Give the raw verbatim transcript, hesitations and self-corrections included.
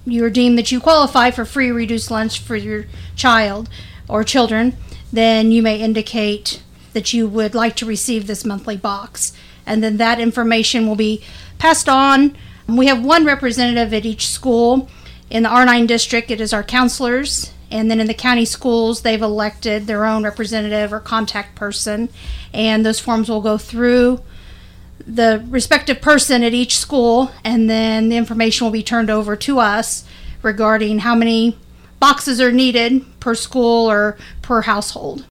you are deemed that you qualify for free reduced lunch for your child or children, then you may indicate that you would like to receive this monthly box. And then that information will be passed on. We have one representative at each school. In the R nine district, it is our counselors. And then in the county schools, they've elected their own representative or contact person. And those forms will go through the respective person at each school, and then the information will be turned over to us regarding how many boxes are needed per school or per household.